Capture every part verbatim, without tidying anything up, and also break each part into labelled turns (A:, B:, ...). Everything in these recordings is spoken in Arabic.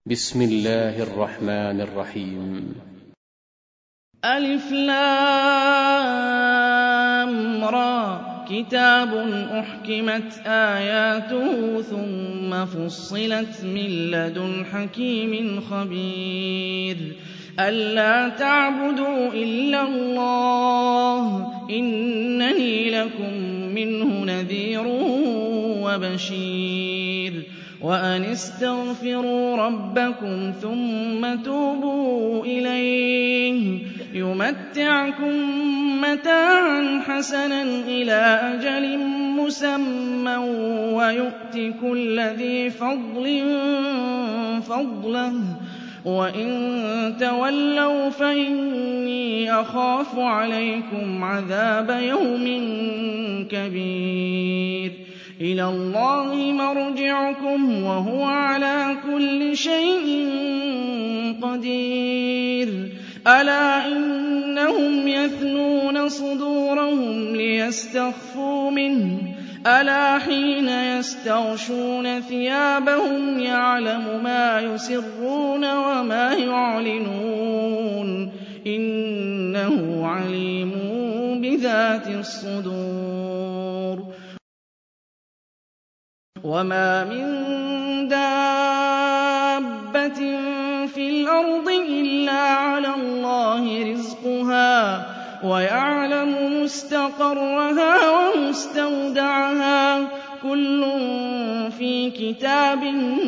A: بسم الله الرحمن الرحيم.
B: ألف لام را كتاب أحكمت آياته ثم فصلت من لدن حكيم خبير ألا تعبدوا إلا الله إنني لكم منه نذير وبشير وأن استغفروا ربكم ثم توبوا إليه يمتعكم متاعا حسنا إلى أجل مسمى ويؤت كل ذي فضل فضله وإن تولوا فإني أخاف عليكم عذاب يوم كبير إلى الله مرجعكم وهو على كل شيء قدير ألا إنهم يثنون صدورهم ليستخفوا منه ألا حين يستغشون ثيابهم يعلم ما يسرون وما يعلنون إنه عليم بذات الصدور وما من دابة في الأرض إلا على الله رزقها ويعلم مستقرها ومستودعها كل في كتاب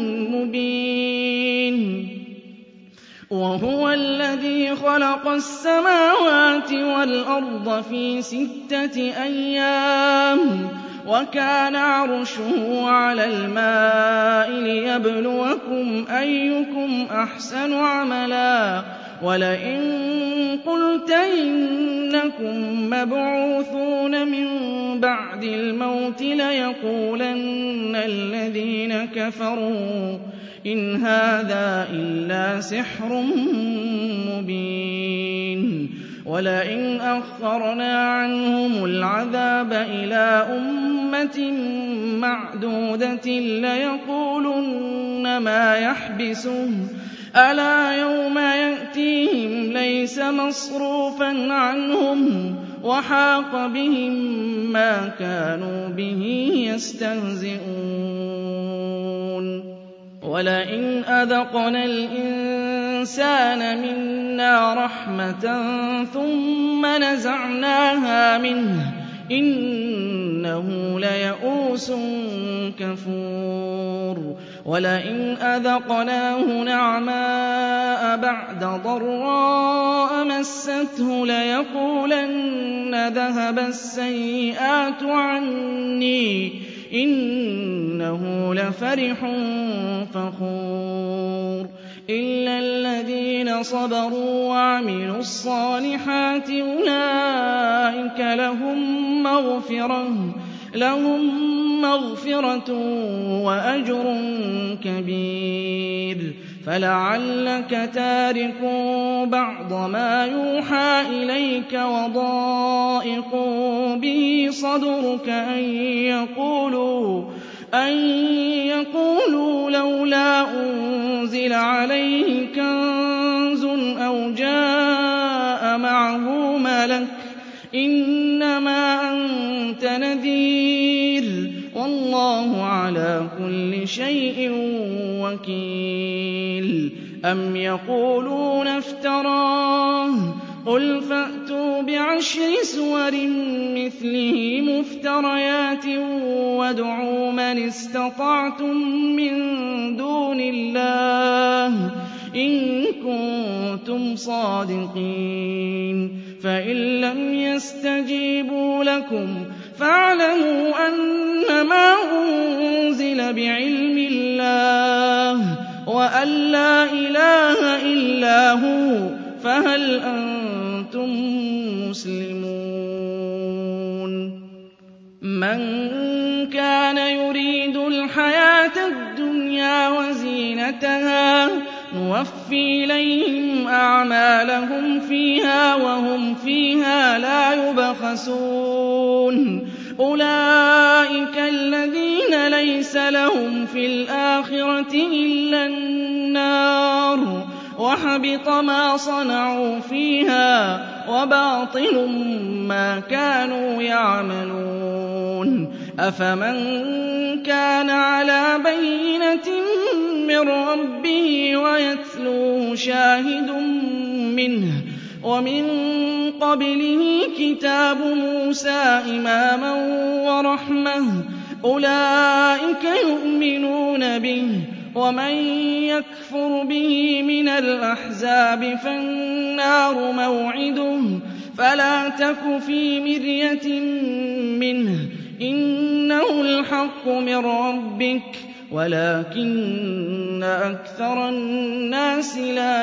B: مبين وهو الذي خلق السماوات والأرض في ستة أيام وكان عرشه على الماء ليبلوكم أيكم أحسن عملا ولئن قلت إنكم مبعوثون من بعد الموت ليقولن الذين كفروا إن هذا إلا سحر مبين ولئن أخرنا عنهم العذاب إلى أمة معدودة ليقولن ما يحبسه ألا يوم يأتيهم ليس مصروفا عنهم وحاق بهم ما كانوا به يستهزئون ولئن أذقنا الإنسان منا رحمة ثم نزعناها منه إنه ليئوس كفور ولئن أذقناه نعماء بعد ضراء مسته ليقولن ذهب السيئات عني إنه لفرح فخور إلا الذين صبروا وعملوا الصالحات أولئك لهم مغفرة لهم مغفرة وأجر كبير فلعلك تارك بعض ما يوحى إليك وضائق به صدرك أن يقولوا أن يقولوا لولا أنزل عليه كنز أو جاء معه ملك إنما أنت نذير والله على كل شيء وكيل أم يقولون افتراه قل فأتوا بعشر سور مثله مفتريات وادعوا من استطعتم من دون الله إن كنتم صادقين فإن لم يستجيبوا لكم فاعلموا أنما أنزل بعلم الله وأن لا إله إلا هو فهل أنتم مسلمون من كان يريد الحياة الدنيا وزينتها نوفي إليهم أعمالهم فيها وهم فيها لا يبخسون أُولَٰئِكَ الَّذِينَ لَيْسَ لَهُمْ فِي الْآخِرَةِ إِلَّا النَّارُ وَحَبِطَ مَا صَنَعُوا فِيهَا وَبَاطِلٌ مَّا كَانُوا يَعْمَلُونَ أَفَمَن كَانَ عَلَىٰ بَيِّنَةٍ مِّن رَّبِّهِ وَيَتْلُوهُ شَاهِدٌ مِّنْهُ وَمِن قَبْلِهِ كِتَابُ مُوسَىٰ إِمَامًا وَرَحْمَةً أُولَٰئِكَ يُؤْمِنُونَ بِهِ ۚ وَمَن يَكْفُرْ بِهِ مِنَ الْأَحْزَابِ فَالنَّارُ مَوْعِدُهُ ۚ فَلَا تَكُ فِي مِرْيَةٍ مِّنْهُ ۚ إِنَّهُ الْحَقُّ مِن رَّبِّكَ وَلَٰكِنَّ أَكْثَرَ النَّاسِ لَا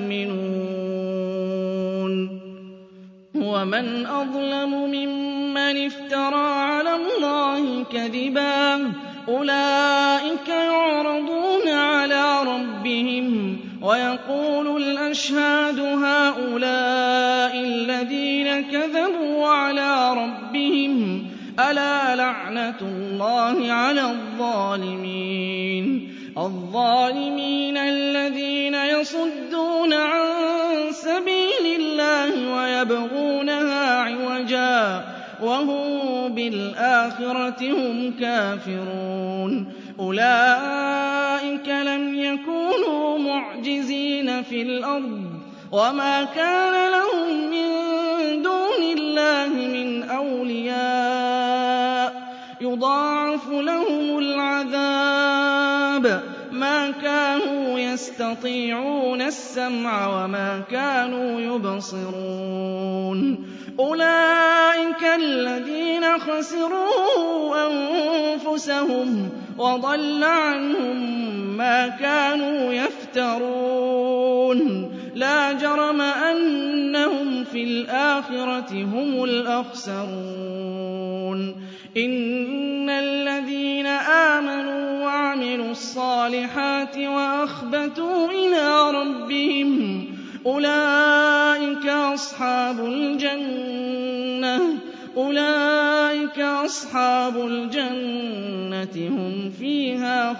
B: يُؤْمِنُونَ وَمَنْ أَظْلَمُ مِمَّنِ افْتَرَىٰ عَلَى اللَّهِ كَذِبًا ۚ أُولَٰئِكَ يُعْرَضُونَ عَلَىٰ رَبِّهِمْ وَيَقُولُ الْأَشْهَادُ هَٰؤُلَاءِ الَّذِينَ كَذَبُوا عَلَىٰ رَبِّهِمْ ۚ أَلَا لَعْنَةُ اللَّهِ عَلَى الظَّالِمِينَ الظَّالِمِينَ الَّذِينَ يَصُدُّونَ عَن سَبِيلِ اللَّهِ وَيَبْغُونَهَا عِوَجًا وَهُم بِالْآخِرَةِ هُمْ كَافِرُونَ أُولَٰئِكَ لَمْ يَكُونُوا مُعْجِزِينَ فِي الْأَرْضِ وَمَا كَانَ لَهُم مِّن دُونِ اللَّهِ مِنْ أَوْلِيَاءَ يُضَاعَفُ لَهُمُ الْعَذَابُ مَا كَانُوا يَسْتَطِيعُونَ السَّمْعَ وَمَا كَانُوا يُبْصِرُونَ أُولَٰئِكَ الَّذِينَ خَسِرُوا أَنفُسَهُمْ وَضَلَّ عَنْهُم مَّا كَانُوا يَفْتَرُونَ لَا جَرَمَ أَنَّهُمْ فِي الْآخِرَةِ هُمُ الْأَخْسَرُونَ إِنَّ الَّذِينَ آمَنُوا وَعَمِلُوا الصَّالِحَاتِ وَأَخْبَتُوا إِلَىٰ رَبِّهِمْ أُولَٰئِكَ أَصْحَابُ الْجَنَّةِ أُولَٰئِكَ أَصْحَابُ الْجَنَّةِ هُمْ فِيهَا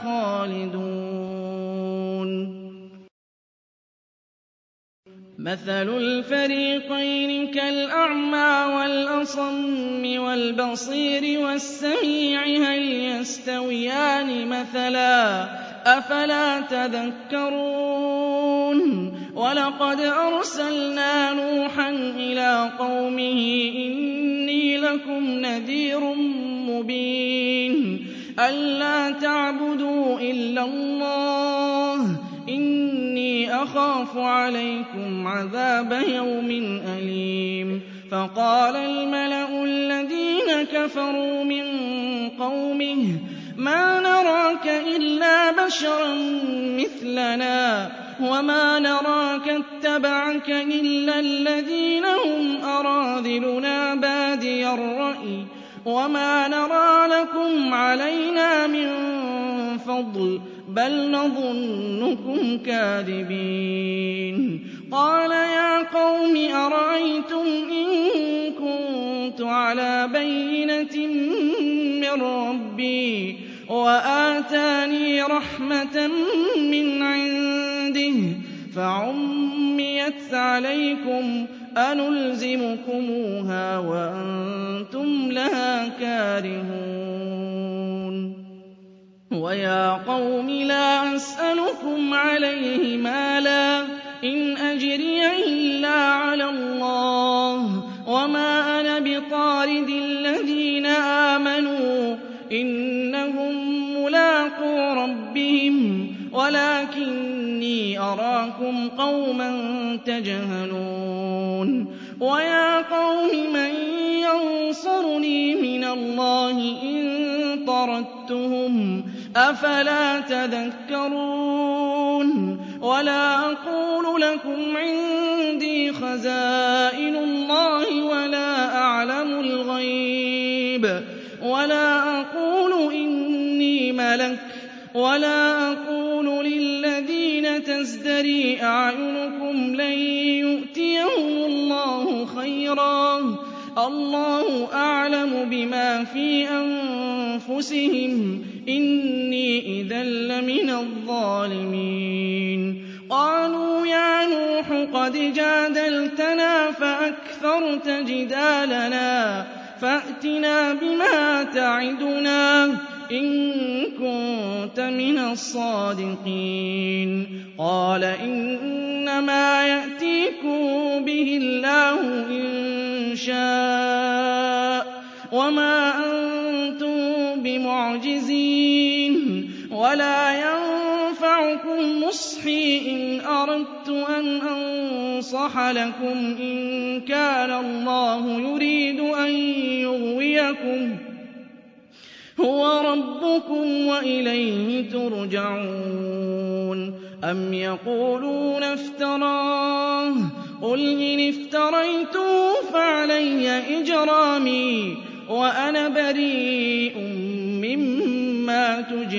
B: خَالِدُونَ مَثَلُ الْفَرِيقَيْنِ كَالْأَعْمَىٰ وَالْأَصَمِّ وَالْبَصِيرِ وَالسَّمِيعِ هَلْ يَسْتَوِيَانِ مَثَلًا ۚ أَفَلَا تَذَكَّرُونَ وَلَقَدْ أَرْسَلْنَا نُوحًا إِلَىٰ قَوْمِهِ إِنِّي لَكُمْ نَذِيرٌ مُّبِينٌ أَلَّا تَعْبُدُوا إِلَّا اللَّهَ إِنِّي أَخَافُ عَلَيْكُمْ عَذَابَ يَوْمٍ أَلِيمٍ فَقَالَ الْمَلَأُ الَّذِينَ كَفَرُوا مِن قَوْمِهِ مَا نَرَاكَ إِلَّا بَشَرًا مِّثْلَنَا وَمَا نَرَاكَ اتَّبَعَكَ إِلَّا الَّذِينَ هُمْ أَرَاذِلُنَا بَادِيَ الرَّأْيِ وَمَا نَرَىٰ لَكُمْ عَلَيْنَا مِن فَضْلٍ بَلْ نَظُنُّكُمْ كَاذِبِينَ قَالَ يَا قَوْمِ أَرَأَيْتُمْ إِن كُنتُ عَلَىٰ بَيِّنَةٍ مِّن رَّبِّي وَآتَانِي رَحْمَةً مِّنْ عِندِهِ فَعُمِّيَتْ عَلَيْكُمْ أَنُلْزِمُكُمُوهَا وَأَنتُمْ لَهَا كَارِهُونَ وَيَا قَوْمِ لَا أَسْأَلُكُمْ عَلَيْهِ مَالًا إِنْ أَجْرِيَ إِلَّا عَلَى اللَّهِ وَمَا أَنَا بِطَارِدِ الَّذِينَ آمَنُوا إِنَّهُم مُّلَاقُو رَبِّهِمْ وَلَٰكِنِّي أَرَاكُمْ قَوْمًا تَجْهَلُونَ وَيَا قَوْمِ مَن يَنصُرُنِي مِنَ اللَّهِ إِن طَرَدتُّهُمْ ۚ أَفَلَا تَذَكَّرُونَ وَلَا أَقُولُ لَكُمْ عِندِي خَزَائِنُ اللَّهِ وَلَا أَعْلَمُ الْغَيْبَ وَلَا أَقُولُ إِنِّي مَلَكٌ وَلَا أَقُولُ لِلَّذِينَ تَزْدَرِي أَعْيُنُكُمْ لَن يُؤْتِيَهُمُ اللَّهُ خَيْرًا اللَّهُ أَعْلَمُ بِمَا فِي أَنفُسِهِمْ إِنِّي إِذًا لَّمِنَ الظَّالِمِينَ قَالُوا يَا نُوحُ قَدْ جَادَلْتَنَا فَأَكْثَرْتَ جِدَالَنَا فَأْتِنَا بِمَا تَعِدُنَا إِن كُنتَ مِنَ الصَّادِقِينَ قَالَ إِنَّمَا يَأْتِيكُم بِهِ اللَّهُ إِن شَاءَ وَمَا أَنتُم بِمُعْجِزِينَ وَلَا يَنفَعُكُمْ نُصْحِي إِنْ أَرَدتُّ أَنْ أَنصَحَ لَكُمْ إِن كَانَ اللَّهُ يُرِيدُ أَن يُغْوِيَكُمْ هُوَ رَبُّكُمْ وَإِلَيْهِ تُرْجَعُونَ أَمْ يَقُولُونَ افْتَرَاهُ قُلْ إِنِ افْتَرَيْتُهُ فَعَلَيَّ إِجْرَامِي وَأَنَا بَرِيءٌ مِّمَّا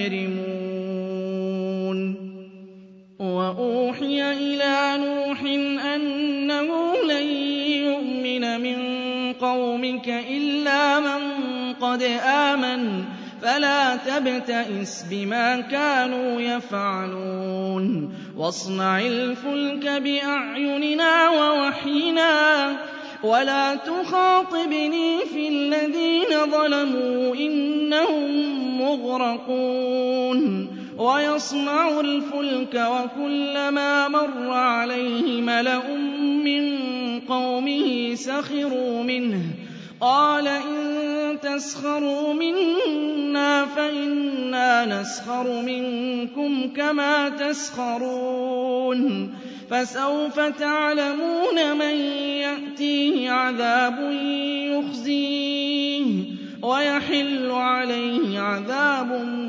B: تُجْرِمُونَ وَأُوحِيَ إِلَىٰ نُوحٍ أَنَّهُ لَن يُؤْمِنَ مِن قَوْمِكَ إِلَّا مَن قَدْ آمَنَ فَلَا تَبْتَئِسْ بِمَا كَانُوا يَفْعَلُونَ وَاصْنَعِ الْفُلْكَ بِأَعْيُنِنَا وَوَحْيِنَا وَلَا تُخَاطِبْنِي فِي الَّذِينَ ظَلَمُوا إِنَّهُم مُّغْرَقُونَ وَيَصْنَعُ الْفُلْكَ وَكُلَّمَا مَرَّ عَلَيْهِ مَلَأٌ مِّن قَوْمِهِ سَخِرُوا مِنْهُ قَالَ إِن تَسْخَرُوا مِنَّا فَإِنَّا نَسْخَرُ مِنكُمْ كَمَا تَسْخَرُونَ فَسَوْفَ تَعْلَمُونَ مَن يَأْتِيهِ عَذَابٌ يُخْزِيهِ وَيَحِلُّ عَلَيْهِ عَذَابٌ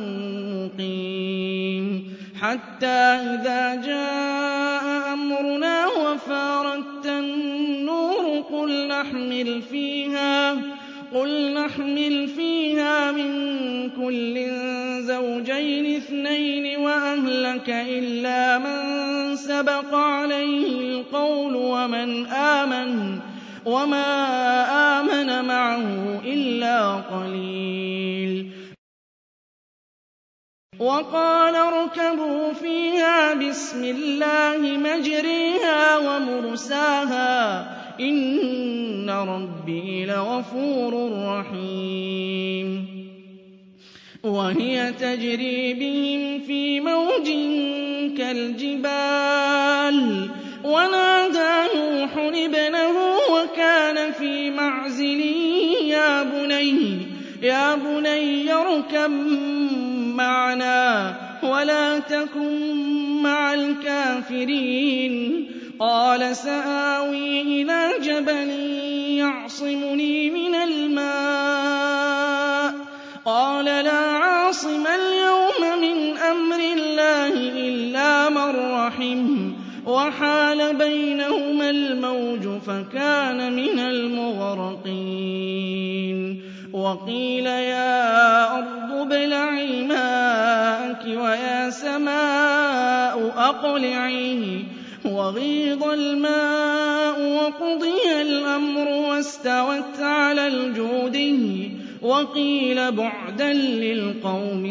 B: مُّقِيمٌ حَتَّىٰ إِذَا جَاءَ أَمْرُنَا وَفَارَتِ النُّورُ قُلْ نَحْمِلُ فِيهَا قُلْ نَحْمِلُ فِيهَا مِن كُلٍّ زَوْجَيْنِ اثْنَيْنِ وَأَهْلَكَ إِلَّا مَن سَبَقَ عَلَيْهِ الْقَوْلُ وَمَنْ آمَنَ وَمَا آمَنَ مَعَهُ إِلَّا قَلِيلٌ وَقَالَ ارْكَبُوا فِيهَا بِسْمِ اللَّهِ مَجْرَاهَا وَمُرْسَاهَا إِنَّ رَبِّي لَغَفُورٌ رَّحِيمٌ وَهِيَ تَجْرِي بِهِمْ فِي مَوْجٍ كَالْجِبَالِ وَنَادَىٰ نُوحٌ ابْنَهُ وَكَانَ فِي مَعْزِلٍ يَا بُنَيَّ يَا بُنَيَّ ارْكَب مَّعَنَا وَلَا تَكُن مَّعَ الْكَافِرِينَ قَالَ سَآوِي إِلَىٰ جَبَلٍ يَعْصِمُنِي مِنَ الْمَاءِ قَالَ لَا عَاصِمَ الْيَوْمَ مِنْ أَمْرِ اللَّهِ إِلَّا مَن رَّحِمَ وَحَالَ بَيْنَهُمَا الْمَوْجُ فَكَانَ مِنَ الْمُغْرَقِينَ وَقِيلَ يَا أَرْضُ ابْلَعِي مَاءَكِ وَيَا سَمَاءُ أَقْلِعِي وَغِيضَ الْمَاءُ وَقُضِيَ الْأَمْرُ وَاسْتَوَتْ عَلَى الْجُودِيِّ وَقِيلَ بُعْدًا لِّلْقَوْمِ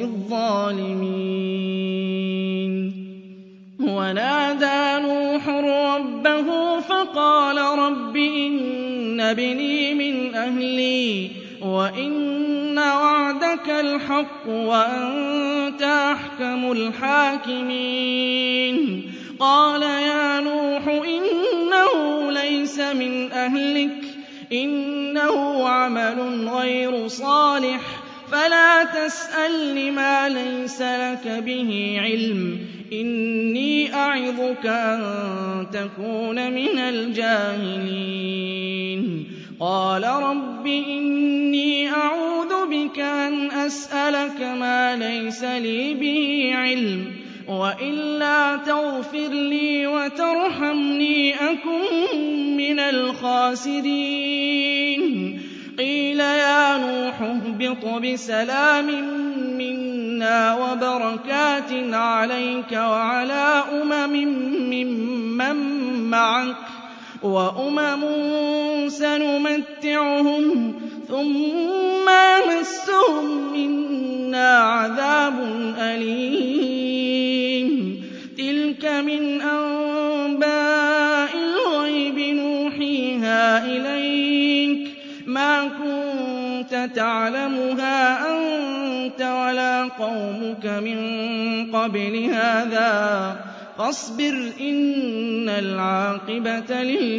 B: الظَّالِمِينَ وَنَادَىٰ نُوحٌ رَّبَّهُ فَقَالَ رَبِّ إِنَّ ابْنِي مِنْ أَهْلِي وَإِنَّ وَعْدَكَ الْحَقُّ وَأَنتَ أَحْكَمُ الْحَاكِمِينَ قَالَ يَا نُوحُ إِنَّهُ لَيْسَ مِنْ أَهْلِكَ إِنَّهُ عَمَلٌ غَيْرُ صَالِحٍ فَلَا تَسْأَلْنِ مَا لَيْسَ لَكَ بِهِ عِلْمٌ إِنِّي أَعِظُكَ أَن تَكُونَ مِنَ الْجَاهِلِينَ قَالَ رَبِّ إِنِّي أَعُوذُ بِكَ أَنْ أَسْأَلَكَ مَا لَيْسَ لِي بِهِ عِلْمٌ وَإِلَّا تَغْفِرْ لِي وَتَرْحَمْنِي أَكُن مِّنَ الْخَاسِرِينَ قِيلَ يَا نُوحُ اهْبِطْ بِسَلَامٍ مِّنَّا وَبَرَكَاتٍ عَلَيْكَ وَعَلَىٰ أُمَمٍ مِّمَّن مَّعَكَ وأمم سنمتعهم ثم يمسهم منا عذاب أليم تلك من أنباء الغيب نوحيها إليك ما كنت تعلمها أنت ولا قومك من قبل هذا فاصبر إن العاقبة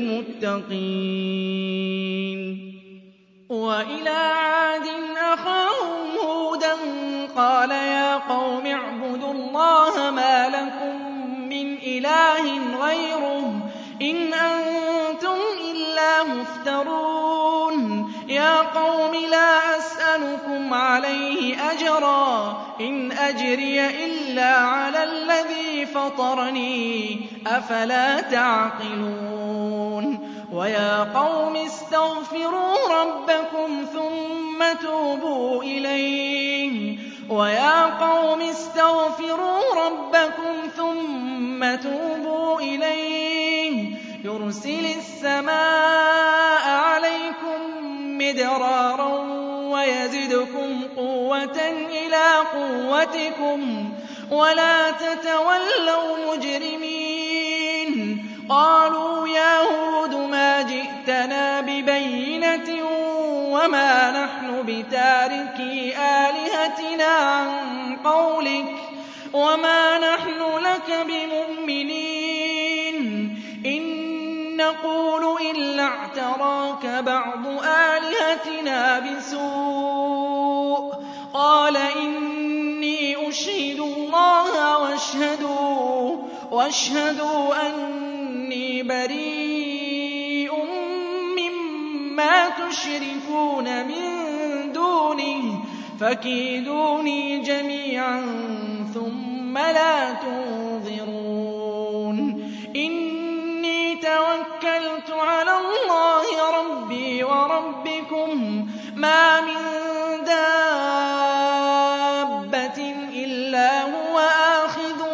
B: للمتقين. وإلى عاد أخاهم هودا قال يا قوم اعبدوا الله ما لكم من إله غيره إن أنتم إلا مفترون يا قوم لا أسألكم عليه أجرا إن أجري إلا على الذي فطرني أفلا تعقلون. ويا قوم استغفروا ربكم ثم توبوا إليه ويا قوم استغفروا ربكم ثم توبوا إليه يرسل السماء عليكم مدرارا ويزدكم قوة إلى قوتكم ولا تتولوا مجرمين. قالوا يا هود ما جئتنا ببينة وما نحن بتاركي آلهتنا عن قولك وما نحن لك بمؤمنين إن نقول إلا اعتراك بعض آلهتنا بسوء قال إني أشهد الله واشهدوا, واشهدوا أني بريء مما تشركون من دونه فكيدوني جميعا ثم لا تنظرون. إني توكلت على الله ربي وربكم ما من دابة إلا هو آخذ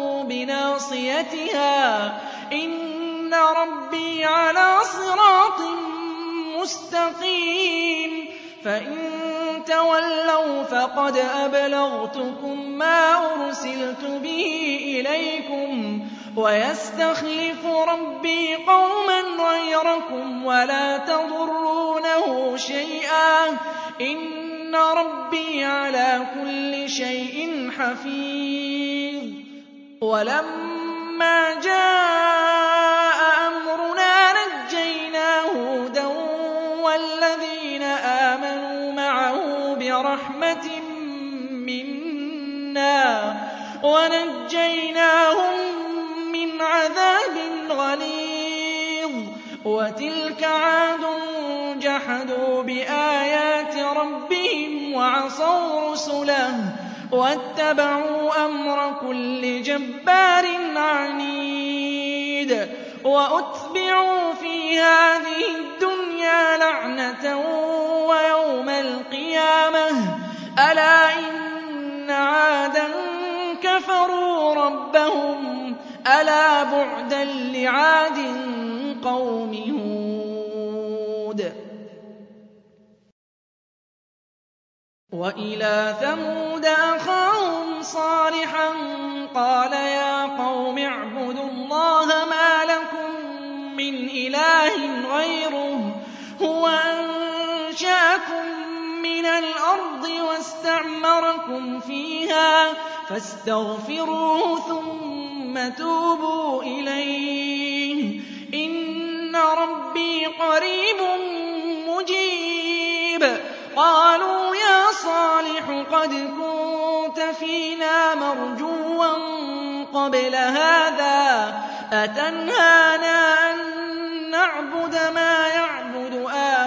B: بناصيتها إن ربي على صراط مستقيم. فإن تولوا فقد أبلغتكم ما أرسلت به إليكم ويستخلف ربي قوما غيركم ولا تضرونه شيئا إن ربي على كل شيء حفيظ. ولما جاء أمرنا نجينا هودا والذين آمنوا معه برحمة منا ونجيناهم من عذاب غليظ. وتلك عاد جحدوا بآيات ربهم وعصوا رسله واتبعوا أمر كل جبار عنيد وأتبعوا في هذه الدنيا لعنة ويوم القيامة ألا إن عادا كفروا ربهم ألا بعدا لعاد قوم هود. وإلى ثمود أخاهم صالحا قال يا قوم اعبدوا الله ما لكم من إله غيره هو أنشأكم من الأرض واستعمركم فيها فاستغفروه ثم توبوا إليه إن ربي قريب مجيب. قالوا يا صالح قد كنت فينا مرجوا قبل هذا أتنهانا أن نعبد ما يعبد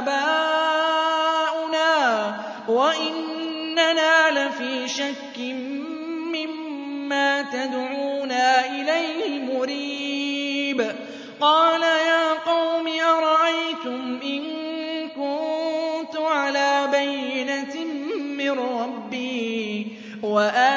B: آباؤنا وإننا لفي شك مما تدعونا إليه مريب. قال يا قوم أرأيتم إن كنت على بينة من ربي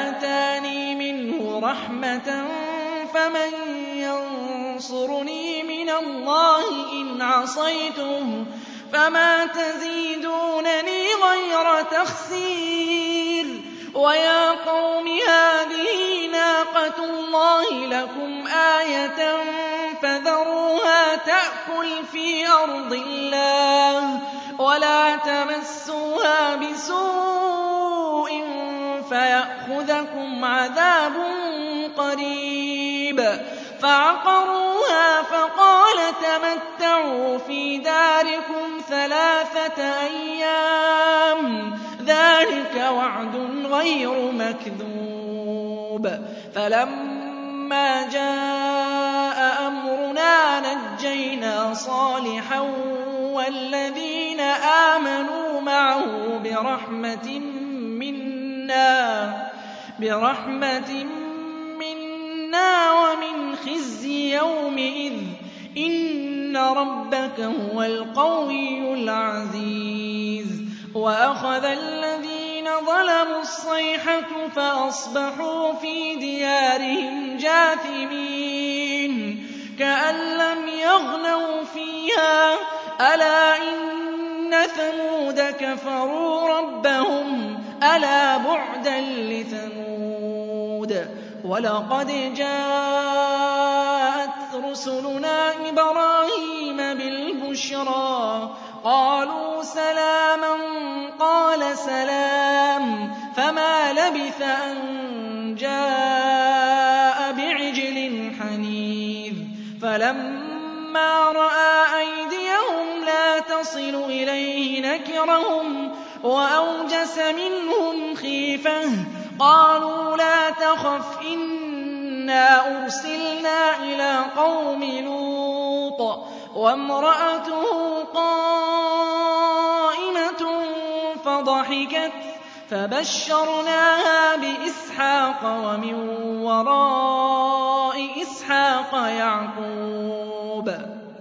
B: وآتاني منه رحمة فمن ينصرني من مِّنَ اللَّهِ إِنْ عَصَيْتُهُ فَمَا تَزِيدُونَنِي غَيْرَ تَخْسِيرٍ وَيَا قَوْمِ هَٰذِهِ نَاقَةُ اللَّهِ لَكُمْ آيَةً فَذَرُوهَا تَأْكُلْ فِي أَرْضِ اللَّهِ وَلَا تَمَسُّوهَا بِسُوءٍ فَيَأْخُذَكُمْ عَذَابٌ قَرِيبٌ فَعَقَرُوهَا فَقَالَ تَمَتَّعُوا فِي دَارِكُمْ ثَلَاثَةَ أَيَّامٍ ذَٰلِكَ وَعْدٌ غَيْرُ مَكْذُوبٍ فَلَمَّا جَاءَ أَمْرُنَا نَجَّيْنَا صَالِحًا وَالَّذِينَ آمَنُوا مَعَهُ بِرَحْمَةٍ مِّنَّا بِرَحْمَةٍ مِّنَّا وَمِنْ خِزْيِ يَوْمِئِذٍ إِنَّ رَبَّكَ هُوَ الْقَوِيُّ الْعَزِيزُ وَأَخَذَ الَّذِينَ ظَلَمُوا الصَّيْحَةُ فَأَصْبَحُوا فِي دِيَارِهِمْ جَاثِمِينَ كَأَن لَّمْ يَغْنَوْا فِيهَا أَلَا إِنَّ ثَمُودَ كَفَرُوا رَبَّهُمْ أَلَا بُعْدًا لِّثَمُودَ وَلَقَدْ جَاءَتْ رُسُلُنَا إِبْرَاهِيمَ بِالْبُشْرَىٰ قَالُوا سَلَامًا قَالَ سَلَامٌ فَمَا لَبِثَ أَن جَاءَ بِعِجْلٍ حَنِيذٍ فَلَمَّا رَأَىٰ أَيْدِيَهُمْ لَا تَصِلُ إِلَيْهِ نَكِرَهُمْ وَأَوْجَسَ مِنْهُمْ خِيفَةً قَالُوا لَا تَخَفْ إِنَّا أُرْسِلْنَا إِلَىٰ قَوْمِ لُوطٍ وَامْرَأَتُهُ قَائِمَةٌ فَضَحِكَتْ فَبَشَّرْنَاهَا بِإِسْحَاقَ وَمِن وَرَاءِ إِسْحَاقَ يَعْقُوبَ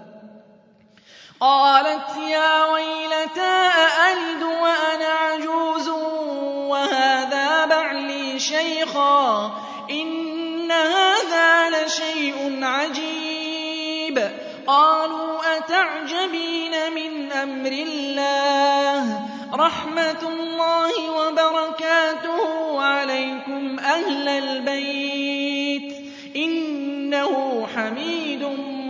B: قَالَتْ يَا وَيْلَتَىٰ أَأَلِدُ وَأَنَا عَجُوزٌ وَهَٰذَا بَعْلِي شَيْخًا إِنَّ هَٰذَا لَشَيْءٌ عَجِيبٌ قَالُوا أَتَعْجَبِينَ مِنْ أَمْرِ اللَّهِ رَحْمَتُ اللَّهِ وَبَرَكَاتُهُ عَلَيْكُمْ أَهْلَ الْبَيْتِ إِنَّهُ حَمِيدٌ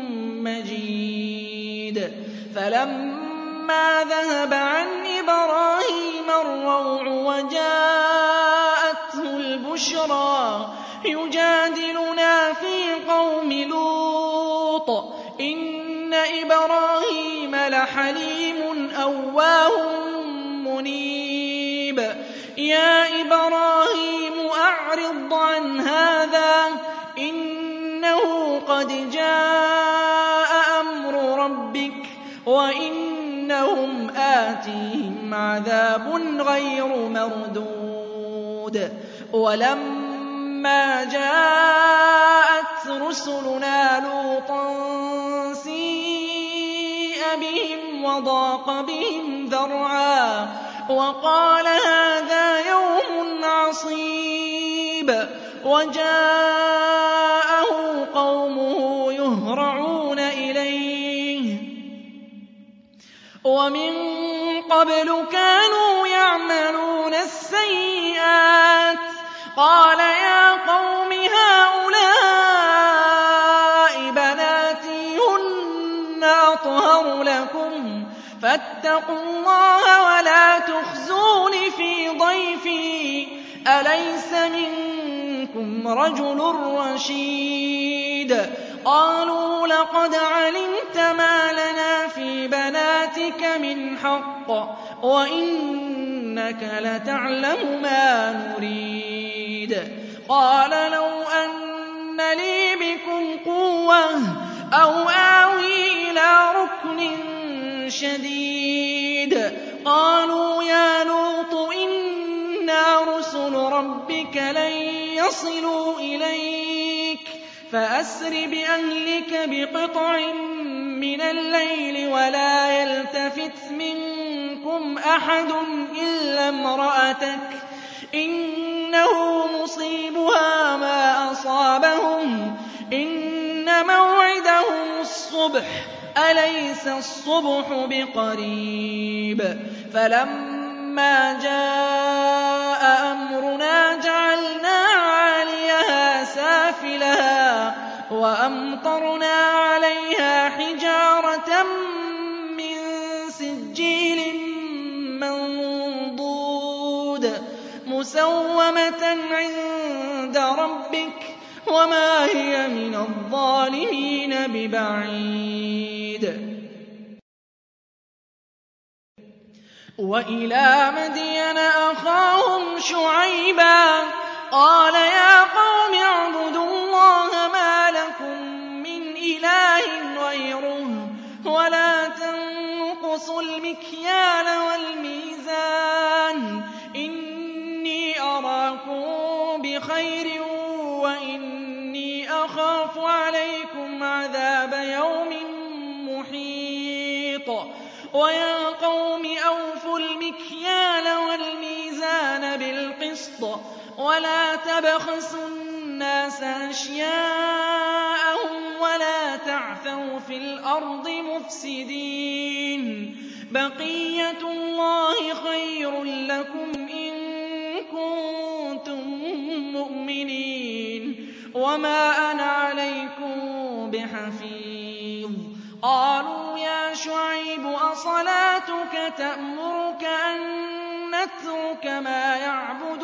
B: مَّجِيدٌ فَلَمَّا ذَهَبَ عَنْ إِبْرَاهِيمَ الرَّوْعُ وَجَاءَتْهُ الْبُشْرَىٰ يُجَادِلُنَا فِي قَوْمِ لُوطٍ إِنَّ إِبْرَاهِيمَ لَحَلِيمٌ أَوَّاهٌ مُّنِيبٌ يَا إِبْرَاهِيمُ أَعْرِضْ عَنْ هَٰذَا إِنَّهُ قَدْ جَاءَ أَمْرُ رَبِّكَ وَإِنَّهُمْ آتِيهِمْ عَذَابٌ غَيْرُ مَرْدُودٍ وَلَمَّا جَاءَتْ رُسُلُنَا لُوطًا سِيءَ بِهِمْ وَضَاقَ بِهِمْ ذَرْعًا وَقَالَ هَٰذَا يَوْمٌ عَصِيبٌ وَجَاءَهُ قَوْمُهُ يُهْرَعُونَ إِلَيْهِ وَمِن قَبْلُ كَانُوا يَعْمَلُونَ السَّيِّئَاتِ قَالَ يَا قَوْمِ هَٰؤُلَاءِ بَنَاتِي هُنَّ أَطْهَرُ لَكُمْ فَاتَّقُوا اللَّهَ وَلَا تُخْزُونِ فِي ضَيْفِي أَلَيْسَ مِنكُمْ رَجُلٌ رَّشِيدٌ قَالُوا لَقَدْ عَلِمْتَ مَا لَنَا فِي بَنَاتِكَ مِنْ حَقٍّ وَإِنَّكَ لَتَعْلَمُ مَا نُرِيدُ قَالَ لَوْ أَنَّ لِي بِكُمْ قُوَّةً أَوْ آوِي إِلَىٰ رُكْنٍ شَدِيدٍ قَالُوا يَا لُوطُ إِنَّا رُسُلُ رَبِّكَ لَن يَصِلُوا إِلَيْكَ فَأَسْرِ بِأَهْلِكَ بِقِطْعٍ مِّنَ اللَّيْلِ وَلَا يَلْتَفِتْ مِنكُمْ أَحَدٌ إِلَّا امْرَأَتَكَ إِنَّهُ مُصِيبُهَا مَا أَصَابَهُمْ إِنَّ مَوْعِدَهُمُ وَنَادَوْا الصُّبْحَ أَلَيْسَ الصُّبْحُ بِقَرِيبٍ فَلَمَّا جَاءَ أَمْرُنَا جَعَلْنَا عَالِيَهَا سَافِلَهَا وَأَمْطَرْنَا عَلَيْهَا حِجَارَةً مِّن سِجِّيلٍ مَّنضُودٍ مُّسَوَّمَةً عِندَ رَبِّكَ وَمَا هِيَ مِنَ الظَّالِمِينَ بِبَعِيدٍ وَإِلَىٰ مَدْيَنَ أَخَاهُمْ شُعَيْبًا قَالَ يَا قَوْمِ اعْبُدُوا اللَّهَ مَا لَكُم مِّنْ إِلَٰهٍ غَيْرُهُ وَلَا تَنقُصُوا الْمِكْيَالَ وَالْمِيزَانَ إِنِّي أَرَاكُم بِخَيْرٍ وَإِنِّي أَخَافُ عَلَيْكُمْ عَذَابَ يَوْمٍ مُّحِيطٍ وَيَا قَوْمِ أَوْفُوا الْمِكْيَالَ وَالْمِيزَانَ بِالْقِسْطِ وَلَا تَبْخَسُوا النَّاسَ أَشْيَاءَهُمْ وَلَا تَعْثَوْا فِي الْأَرْضِ مُفْسِدِينَ بَقِيَّتُ اللَّهِ خَيْرٌ لَّكُمْ إِن كُنتُم مُّؤْمِنِينَ وَمَا أَنَا عَلَيْكُم بِحَفِيظٍ قَالُوا يَا شُعَيْبُ أَصَلَاتُكَ تَأْمُرُكَ أَن نَّتْرُكَ مَا يَعْبُدُ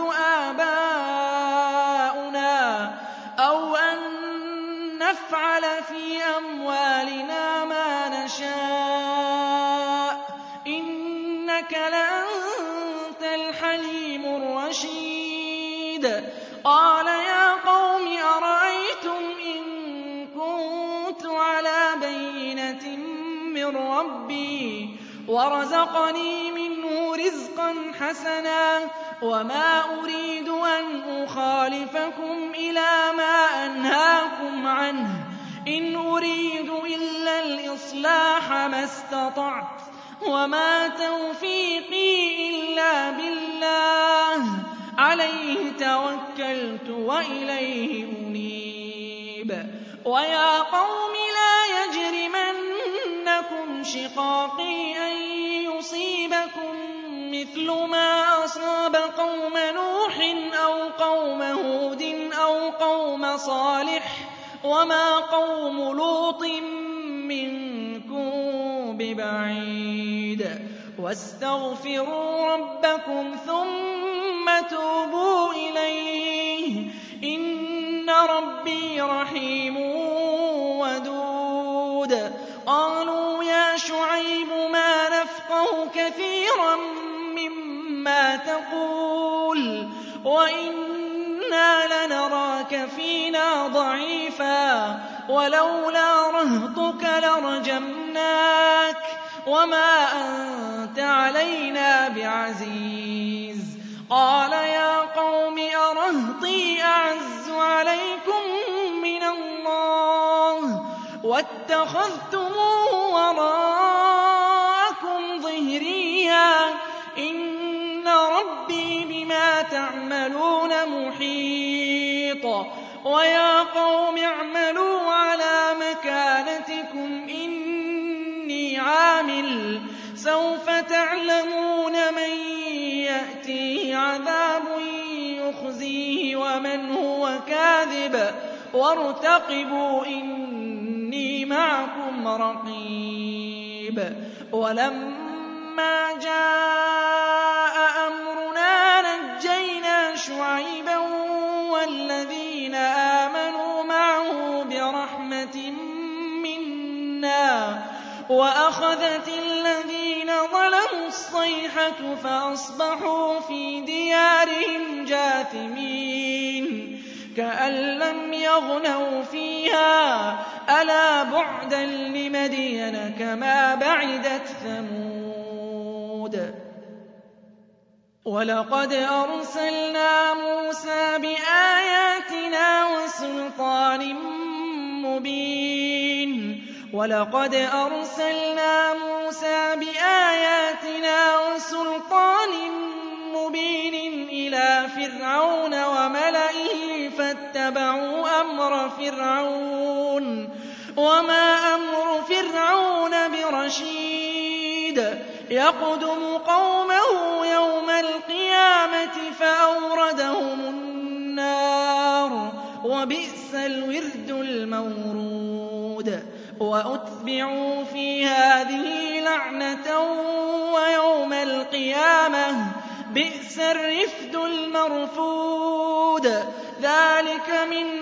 B: آبَاؤُنَا أَوْ أَن نَّفْعَلَ فِي أَمْوَالِنَا مَا نَشَاءُ إِنَّكَ لَأَنتَ الْحَلِيمُ الرَّشِيدُ قَالَ يَا قَوْمِ أَرَأَيْتُمْ إِن كُنتُ عَلَىٰ بَيِّنَةٍ مِّن رَّبِّي وَرَزَقَنِي مِنْهُ رِزْقًا حَسَنًا وَمَا أُرِيدُ أَنْ أُخَالِفَكُمْ إِلَىٰ مَا أَنْهَاكُمْ عَنْهُ إِنْ أُرِيدُ إِلَّا الْإِصْلَاحَ مَا اسْتَطَعْتُ وَمَا تَوْفِيقِي إِلَّا بِاللَّهِ عَلَيْهِ تَوَكَّلْتُ وَإِلَيْهِ أُنِيبُ وَيَا قَوْمِ لَا يَجْرِمَنَّكُمْ شِقَاقِي أَن يُصِيبَكُم مِّثْلُ مَا أَصَابَ قَوْمَ نُوحٍ أَوْ قَوْمَ هُودٍ أَوْ قَوْمَ صَالِحٍ وَمَا قَوْمُ لُوطٍ مِّنكُم بِبَعِيدٍ وَاسْتَغْفِرُوا رَبَّكُمْ ثُمَّ تُوبُوا إِلَيْهِ إِنَّ رَبِّي رَحِيمٌ وَدُودٌ قَالُوا يَا شُعَيْبُ مَا نَفْقَهُ كَثِيرًا مِّمَّا تَقُولُ وَإِنَّا لَنَرَاكَ فِينَا ضَعِيفًا وَلَوْلَا رَهْطُكَ لَرَجَمْنَاكَ وَمَا أَنتَ عَلَيْنَا بِعَزِيزٍ قَالَ يَا قَوْمِ أَرَهْطِي أَعَزُّ عَلَيْكُم مِّنَ اللَّهِ وَاتَّخَذْتُمُوهُ وَرَاءَكُمْ ظِهْرِيًّا إِنَّ رَبِّي بِمَا تَعْمَلُونَ مُحِيطٌ وَيَا قَوْمِ اعْمَلُوا عَلَىٰ مَكَانَتِكُمْ إِنِّي عَامِلٌ سَوْفَ تَعْلَمُونَ مَن يَأْتِيهِ عَذَابٌ يُخْزِيهِ وَمَنْ هُوَ كَاذِبٌ وَارْتَقِبُوا إِنِّي مَعَكُمْ رَقِيبٌ وَلَمَّا جَاءَ أَمْرُنَا نَجَّيْنَا شُعَيْبًا وَالَّذِينَ آمَنُوا مَعَهُ بِرَحْمَةٍ مِّنَّا وَأَخَذَتِ الَّذِينَ ظَلَمُوا الصَّيْحَةُ فَأَصْبَحُوا فِي دِيَارِهِمْ جَاثِمِينَ كَأَن لَّمْ يَغْنَوْا فِيهَا ۗ أَلَا بُعْدًا لِّمَدْيَنَ كَمَا بَعِدَتْ ثَمُودُ وَلَقَدْ أَرْسَلْنَا مُوسَىٰ بِآيَاتِنَا وَسُلْطَانٍ مُّبِينٍ وَلَقَدْ أَرْسَلْنَا مُوسَىٰ بِآيَاتِنَا وَسُلْطَانٍ مُّبِينٍ إِلَىٰ فِرْعَوْنَ وَمَلَئِهِ فَاتَّبَعُوا أَمْرَ فِرْعَوْنَ وَمَا أَمْرُ رَشِيدٍ يَقْدُمُ قَوْمَهُ يَوْمَ الْقِيَامَةِ فَأَوْرَدَهُمُ النَّارَ ۖ وَبِئْسَ الْوِرْدُ الْمَوْرُودُ وَأُتْبِعُوا فِي هَٰذِهِ لَعْنَةً وَيَوْمَ الْقِيَامَةِ بِئْسَ الرِّفْدُ الْمَرْفُودُ ذَٰلِكَ مِنْ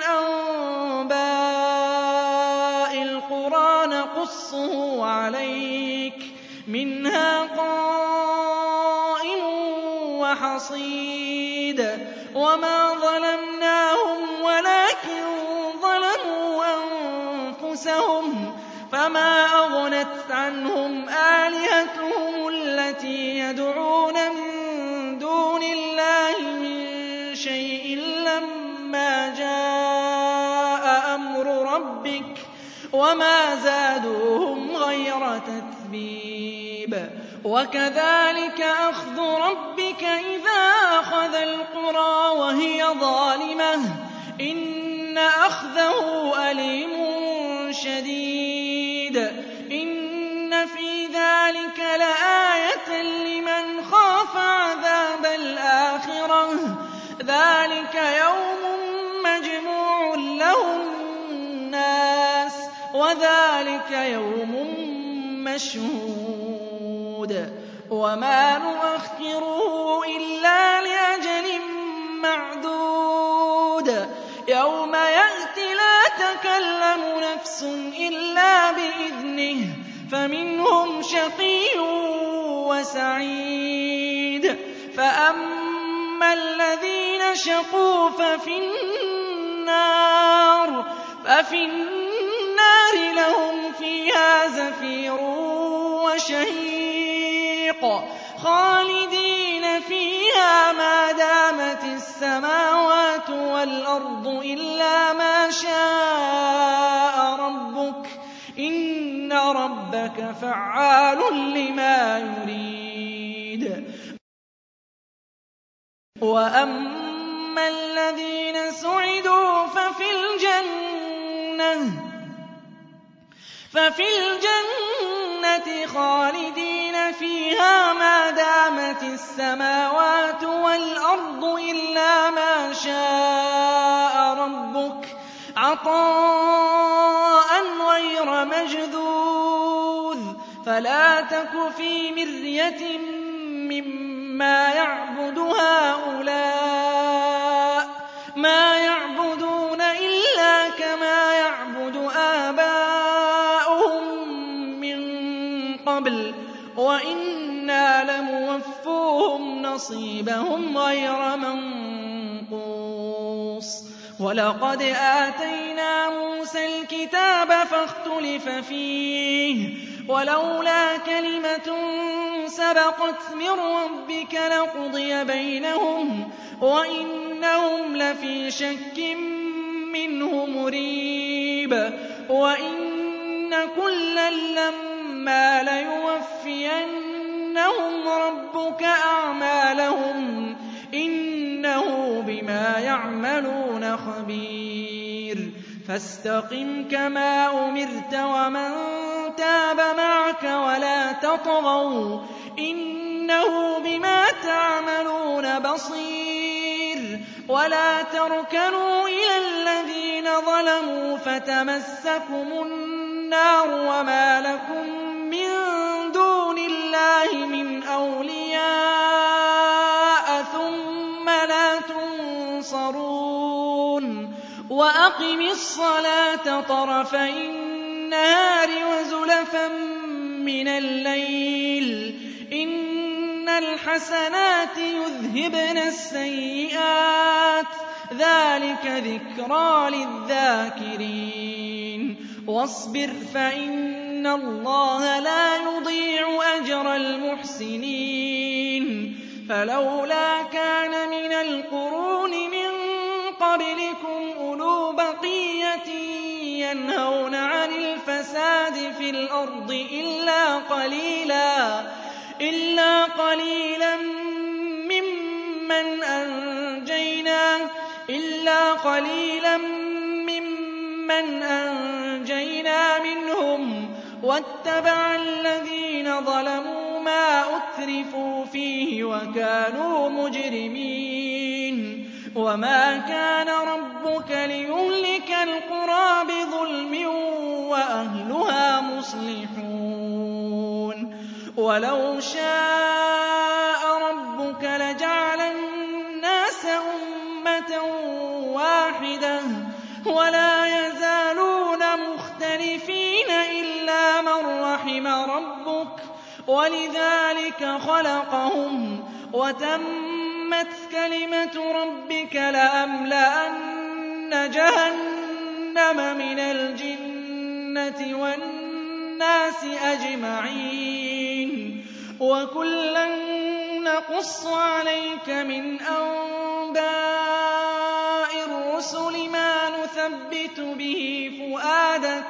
B: أَنبَاءِ الْقُرَىٰ نَقُصُّهُ عَلَيْكَ ۖ مِنْهَا قَائِمٌ وَحَصِيدٌ وَمَا ظَلَمْنَاهُمْ وَلَٰكِن ظَلَمُوا أَنفُسَهُمْ فَمَا أَغْنَتْ عَنْهُمْ آلِهَتُهُمُ الَّتِي يَدْعُونَ مِن دُونِ اللَّهِ مِن شَيْءٍ لَّمَّا جَاءَ أَمْرُ رَبِّكَ وَمَا زَادُوهُمْ غَيْرَ تَتْبِيبٍ وَكَذَٰلِكَ أَخْذُ رَبِّكَ إِذَا أَخَذَ الْقُرَىٰ وَهِيَ ظَالِمَةٌ ۚ إِنَّ أَخْذَهُ أَلِيمٌ شَدِيدٌ إِنَّ فِي ذَٰلِكَ لَآيَةً لِّمَنْ خَافَ عَذَابَ الْآخِرَةِ ۚ ذَٰلِكَ يَوْمٌ مَّجْمُوعٌ لَّهُ النَّاسُ وَذَٰلِكَ يَوْمٌ مَّشْهُودٌ وَمَا نُؤَخِّرُهُ إِلَّا لِأَجَلٍ مَّعْدُودٍ يَوْمَ يَأْتِ لَا تَكَلَّمُ نَفْسٌ إِلَّا بِإِذْنِهِ فَمِنْهُمْ شَقِيٌّ وَسَعِيدٌ فَأَمَّا الَّذِينَ شَقُوا فَفِي النَّارِ فَفِي النَّارِ لَهُمْ فِيهَا زَفِيرٌ وَشَهِيقٌ خَالِدِينَ فِيهَا مَا دَامَتِ السَّمَاوَاتُ وَالْأَرْضُ إِلَّا مَا شَاءَ رَبُّكَ ۖ إِنَّ رَبَّكَ فَعَّالٌ لِّمَا يُرِيدُ وَأَمَّا الَّذِينَ سُعِدُوا فَفِي الْجَنَّةِ فَفِي الْجَنَّةِ خَالِدِينَ فِيهَا مَا دَامَتِ السَّمَاوَاتُ وَالْأَرْضُ إِلَّا مَا شَاءَ رَبُّكَ عَطَاءً غَيْرَ مَجْذُوذٍ فَلَا تَكُ فِي مِرْيَةٍ مِّمَّا يَعْبُدُ هَٰؤُلَاءِ ۚ مَا يَعْبُدُونَ إِلَّا كَمَا يَعْبُدُ آبَاؤُهُم مِّن قَبْلُ ۚ وَإِنَّا لَمُوَفُّوهُمْ نَصِيبَهُمْ غَيْرَ مَنقُوصٍ وَلَقَدْ آتَيْنَا مُوسَى الْكِتَابَ فَاخْتُلِفَ فِيهِ وَلَوْلَا كَلِمَةٌ سَبَقَتْ مِن رَّبِّكَ لَقُضِيَ بَيْنَهُمْ وَإِنَّهُمْ لَفِي شَكٍّ مِّنْهُ مُرِيبٍ وَإِنَّ كُلًّا لَّمَّا لَيُوَفِّيَنَّهُمْ رَبُّكَ أَعْمَالَهُمْ ۚ إِنَّهُ بِمَا يَعْمَلُونَ خَبِيرٌ فَاسْتَقِمْ كَمَا أُمِرْتَ وَمَن تَابَ مَعَكَ وَلَا تَطْغَوْا ۚ إِنَّهُ بِمَا تَعْمَلُونَ بَصِيرٌ وَلَا تَرْكَنُوا إِلَى الَّذِينَ ظَلَمُوا فَتَمَسَّكُمُ النَّارُ وَمَا لَكُم مِّن دُونِ اللَّهِ مِنْ أَوْلِيَاءَ ثُمَّ لَا تُنصَرُونَ وَأَقِمِ الصَّلَاةَ طَرَفَيِ النَّهَارِ وَزُلَفًا مِّنَ اللَّيْلِ ۚ إِنَّ الْحَسَنَاتِ يُذْهِبْنَ السَّيِّئَاتِ ۚ ذَٰلِكَ ذِكْرَىٰ لِلذَّاكِرِينَ وَاصْبِرْ فَإِنَّ اللَّهَ لَا يُضِيعُ أَجْرَ الْمُحْسِنِينَ فَلَوْلَا كَانَ مِنَ الْقُرُونِ مِن قَبْلِكُمْ أُولُو بَقِيَّةٍ يَنْهَوْنَ عَنِ الْفَسَادِ فِي الْأَرْضِ إِلَّا قَلِيلًا إِلَّا قَلِيلًا مِّمَّنْ أَنجَيْنَا إِلَّا قَلِيلًا مِّمَّنْ أَنجَيْنَا مِنْهُمْ واتبع الذين ظلموا ما أترفوا فيه وكانوا مجرمين وما كان ربك ليهلك القرى بظلم وأهلها مصلحون ولو شاء ربك لجعل الناس أمة واحدة ولا يزالون مختلفين إلا من رحم ربك ولذلك خلقهم وتمت كلمة ربك لأملأن جهنم من الجنة والناس أجمعين وكلا نقص عليك من أنباء الرسل ما نثبت به فؤادك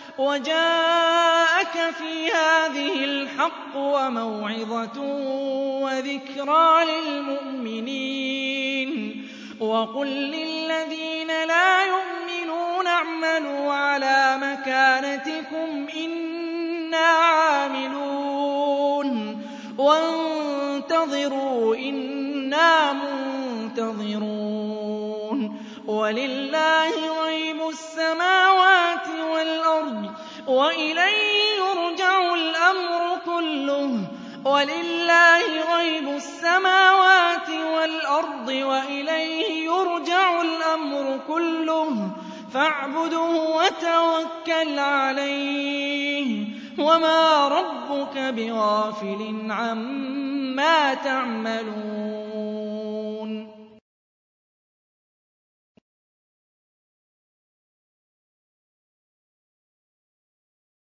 B: وجاءك في هذه الحق وموعظة وذكرى للمؤمنين وقل للذين لا يؤمنون اعملوا على مكانتكم إنا عاملون وانتظروا إنا منتظرون ولله غيب السماوات والأرض وإليه يرجع الأمر كله ولله غيب السماوات والأرض وإليه يرجع الأمر كله فاعبده وتوكل عليه وما ربك بغافل عما تعملون